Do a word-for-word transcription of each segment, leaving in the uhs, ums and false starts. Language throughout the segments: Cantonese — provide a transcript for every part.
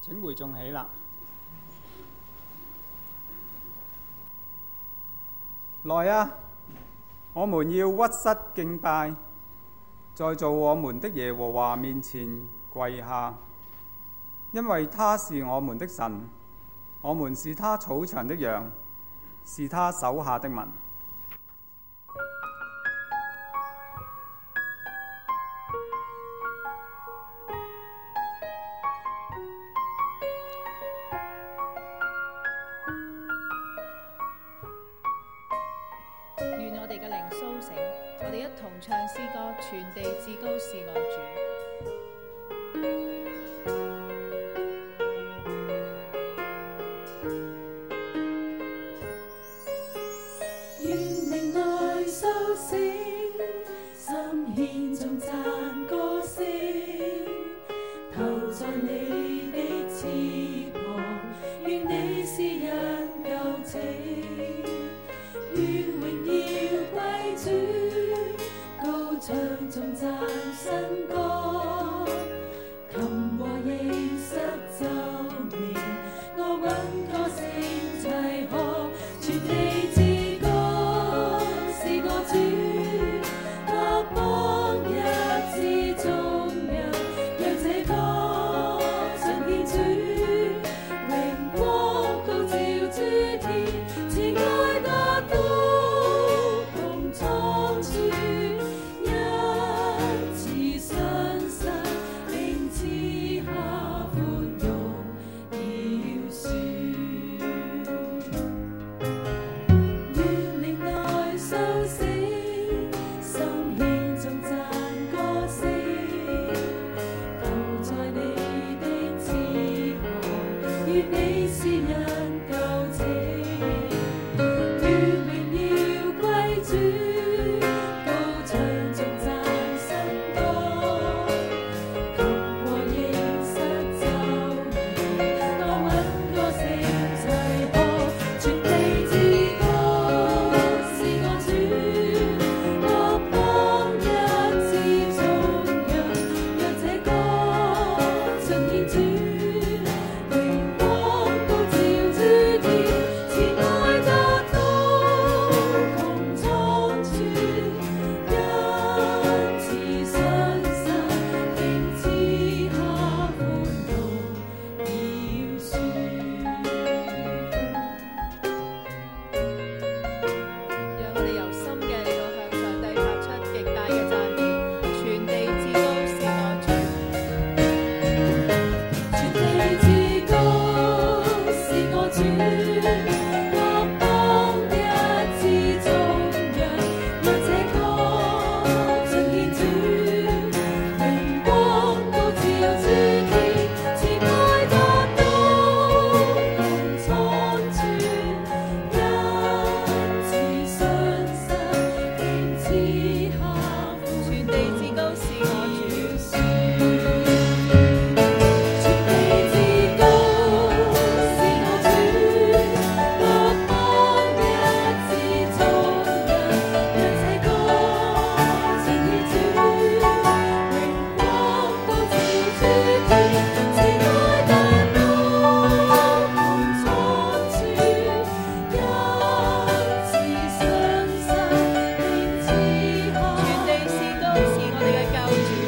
請會眾起立。來啊！我們要屈膝敬拜，在造我們的耶和華面前跪下，因為他是我們的神，我們是他草場的羊，是他手下的民。 願我哋嘅靈甦醒，我哋一同唱詩歌，全地至高是我主。 願靈內甦醒，心獻頌讚歌聲，投在你的翅膀，願你是人救拯。願榮耀歸主，高唱頌讚新歌，琴和應瑟奏鳴，我穩歌聲齊和，全地至高是我主，各邦一致頌揚，讓這歌盡獻主，榮光高照諸天，慈愛達到穹蒼處，因慈信實，並賜下寬容饒恕。願靈內甦醒，心獻頌讚歌聲，投在你的翅膀，願你是人救拯。願榮耀歸主，高唱頌讚新歌，琴和應瑟奏鳴，我穩歌聲齊和，全地至高是我主，各邦一致頌揚，讓這歌盡獻主，榮光高照諸天，慈愛達到穹蒼處，因慈信實，並賜下寬容饒恕。 讓我哋由心嘅嚟到向上帝發出極大嘅讚美，全地至高是我主。 全地至高是我主，各邦一致頌揚，讓這歌盡獻主，榮光高照諸天，慈愛達到穹蒼處，因慈信實，並賜下全地至高是我主。 全地至高是我主，各邦一致頌揚，讓這歌盡獻主，榮光高照諸天，慈愛達到穹蒼處，因慈信實，並賜下全地至高是我哋嘅救主。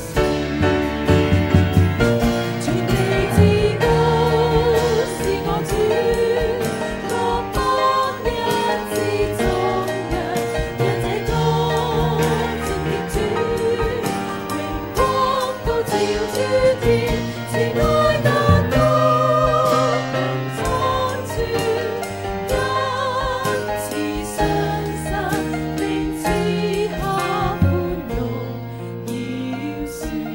全地至高是我主，各邦一致頌揚，讓這歌盡獻主，榮光高照諸天，慈愛達到穹蒼處，因慈信實，並賜下寬容饒恕。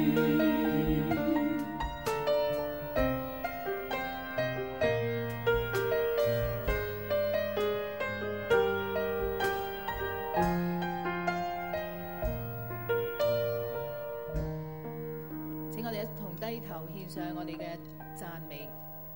請我哋一同低頭獻上我哋嘅讚美。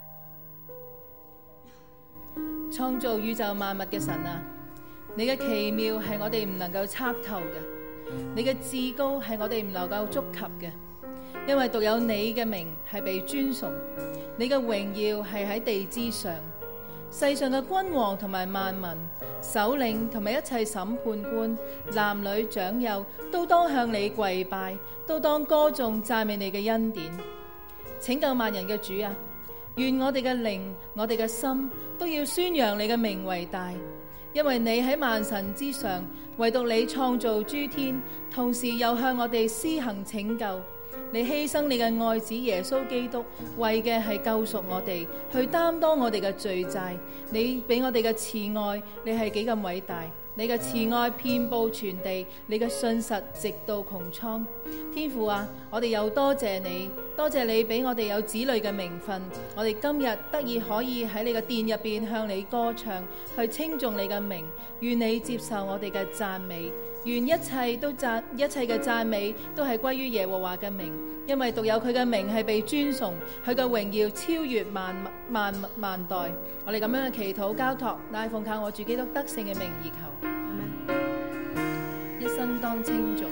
創造宇宙萬物嘅神啊，你嘅奇妙係我哋唔能夠測透嘅，你嘅至高係我哋唔能夠觸及嘅。 因為獨有你嘅名係被尊崇，你嘅榮耀係喺地之上。世上嘅君王同埋萬民、首領同埋一切審判官、男女長幼，都當向你跪拜，都當歌頌讚美你嘅恩典。拯救萬人嘅主啊，願我哋嘅靈、我哋嘅心都要宣揚你嘅名為大，因為你喺萬神之上，唯獨你創造諸天，同時又向我哋施行拯救。你犧牲你嘅愛子耶穌基督，為嘅係救贖我哋，去擔當我哋嘅罪債。你俾我哋嘅慈愛，你係幾咁偉大？你嘅慈愛遍佈全地，你嘅信實直到穹蒼。天父啊，我哋又多謝你，多謝你俾我哋有子女嘅名分，我哋今日得以可以喺你嘅殿入邊向你歌唱，去稱頌你嘅名。願你接受我哋嘅讚美，願一切都讚一切嘅讚美都係歸於耶和華嘅名，因為獨有佢嘅名係被尊崇，佢嘅榮耀超越萬萬萬代。我哋咁樣嘅祈禱交託，乃奉靠我主基督得勝嘅名而求。一生當稱頌。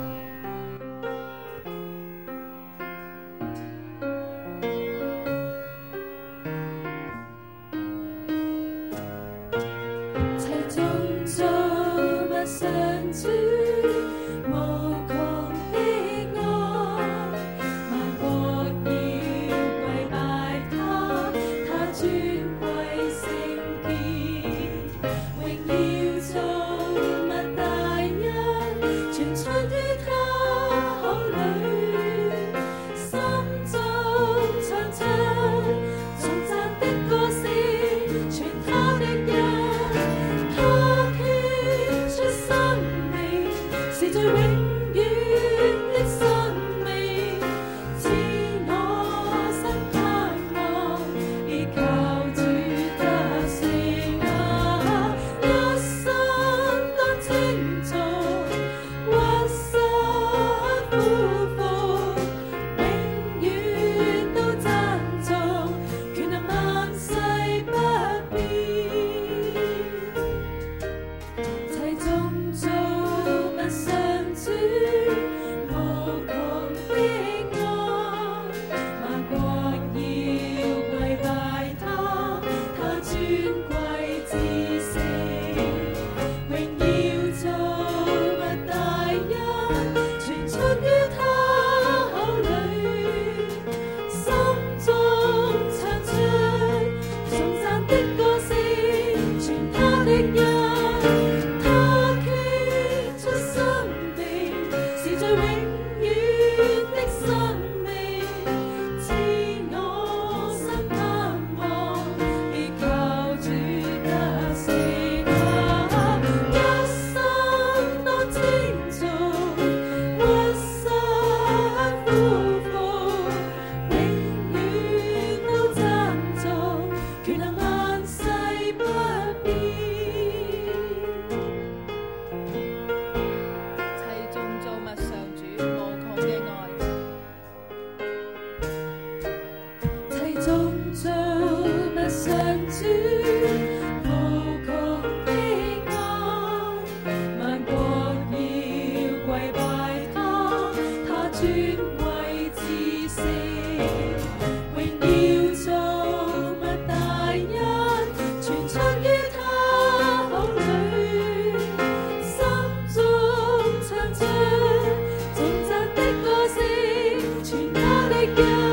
齊眾造物上主無窮的愛，萬國要跪拜他，他尊貴聖潔，榮耀造物大恩，全出於他口裏，心中唱唱頌讚的歌聲，傳他的恩。是最永遠的生命，知我心盼望，依靠主得勝啊！一生當稱頌，屈膝俯伏，永遠都讚頌，權能萬世不變。齊眾造物上主無窮的愛，萬國要跪拜他，他尊貴至聖，榮耀造物大恩，傳出於他口裏，心中唱出頌讚的歌聲，傳他的恩。最永遠的生命，知我心盼望，依靠主得勝啊！一生當稱頌，屈膝俯伏，永遠都讚頌，權能萬世不變。齊眾造物上主無窮的愛，萬國要跪拜他，他尊貴至聖，榮耀造物大恩，傳出於他口裏，心中唱出頌讚的歌聲，傳他的恩。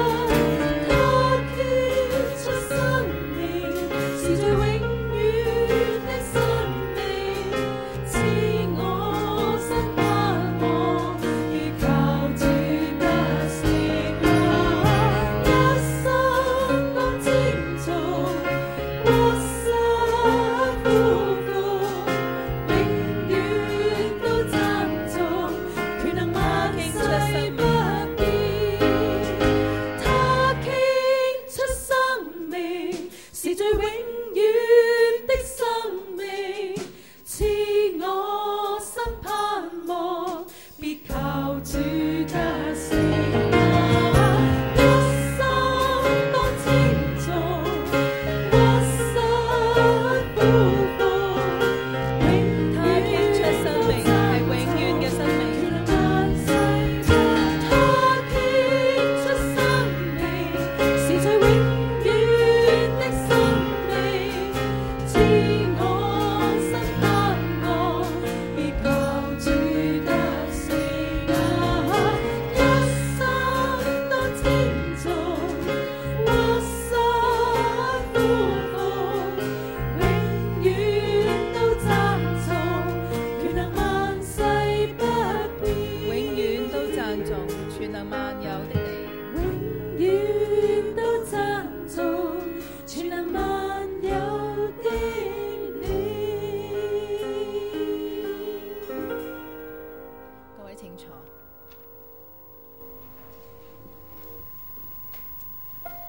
是最永遠的生命，知我心盼望，依靠主得勝啊！一生當稱頌，屈膝俯伏，永遠都讚頌，權能萬世不變。他傾出生命，是最永遠的生命，賜我心盼望，必靠主得勝啊！一生當稱頌，屈膝俯伏，永他傾出生命係永遠嘅生命。 權能萬世，他傾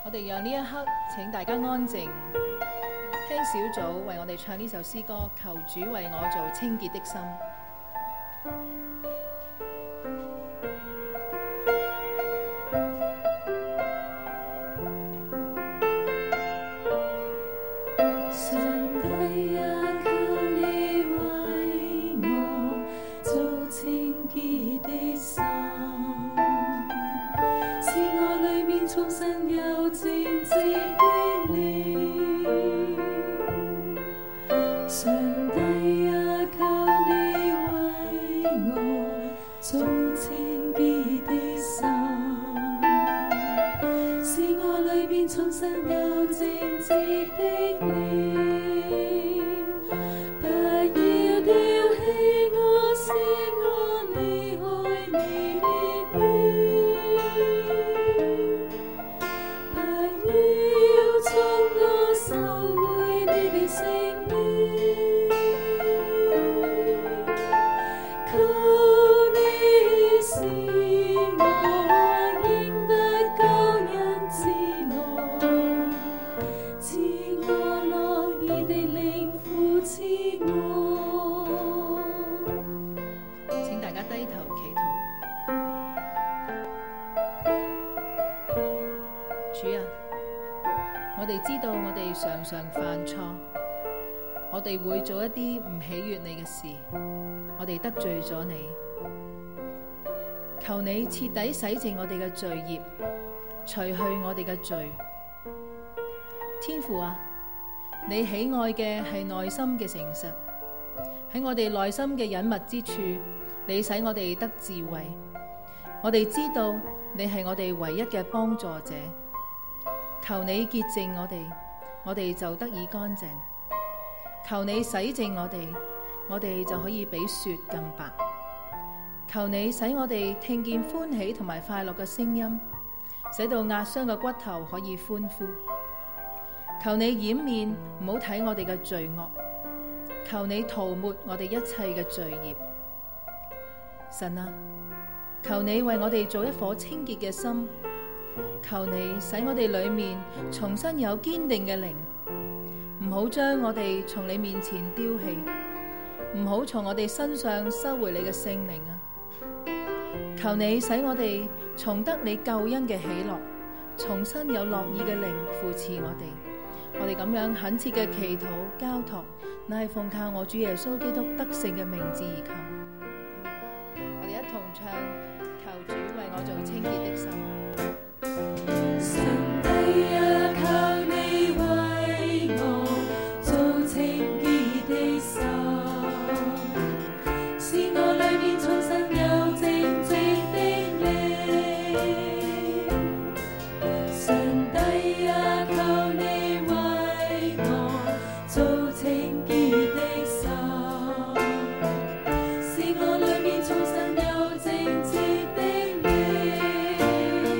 我哋讓呢一刻請大家安靜，聽小組為我哋唱呢首詩歌，求主為我做清潔的心。常常犯錯，我哋會做一啲唔喜悅你嘅事，我哋得罪咗你，求你徹底洗淨我哋嘅罪孽，除去我哋嘅罪。天父啊，你喜愛嘅係內心嘅誠實，喺我哋內心嘅隱密之處，你使我哋得智慧。我哋知道你係我哋唯一嘅幫助者，求你潔淨我哋，我哋就得以乾淨。求你洗淨我哋，我哋就可以比雪更白。求你使我哋聽見歡喜同埋快樂嘅聲音，使到壓傷嘅骨頭可以歡呼。求你掩面唔好睇我哋嘅罪惡，求你塗抹我哋一切嘅罪孽。神啊，求你為我哋做一顆清潔嘅心，求你使我哋裏面重新有堅定嘅靈，唔好將我哋從你面前丟棄，唔好從我哋身上收回你嘅聖靈啊！求你使我哋重得你救恩嘅喜樂，重新有樂意嘅靈扶持我哋。我哋咁樣懇切嘅祈禱交託，乃係奉靠我主耶穌基督得勝嘅名字而求。我哋一同唱，求主為我做清潔的心。 上帝啊，求你為我做清潔的心，使我裏面重新有正直的靈。上帝啊，求你為我做清潔的心，使我裏面重新有正直的靈。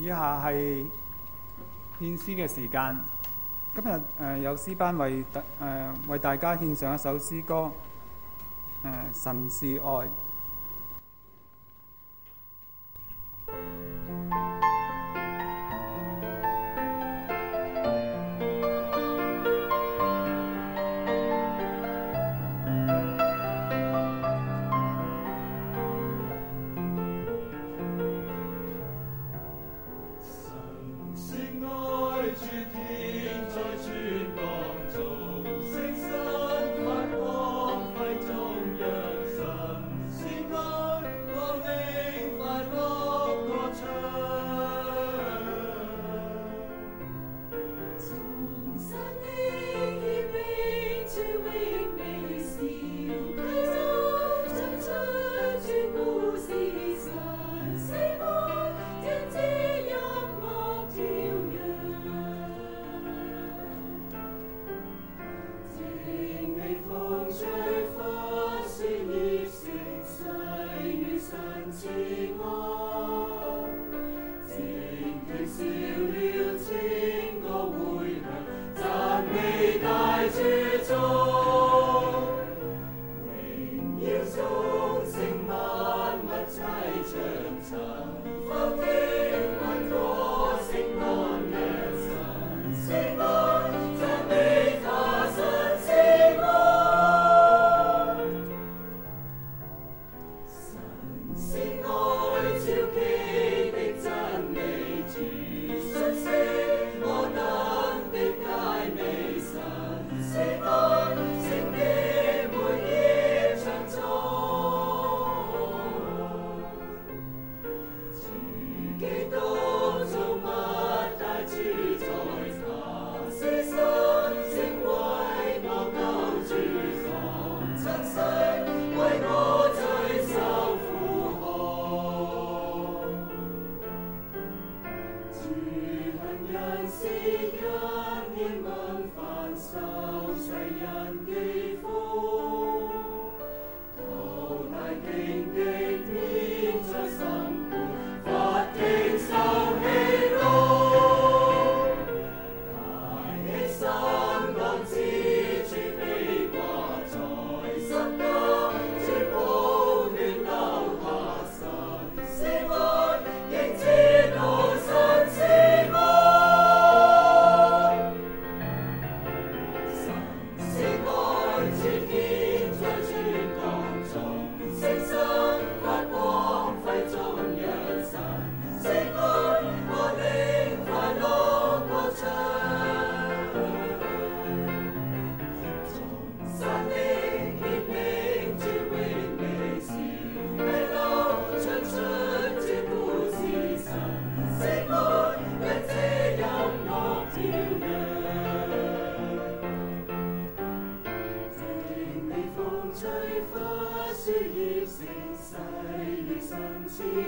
下係獻詩嘅時間。今日誒、呃、有詩班為誒、呃、為大家獻上一首詩歌，誒、呃、神是愛。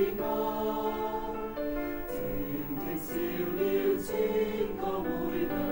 情停笑了千個回眸。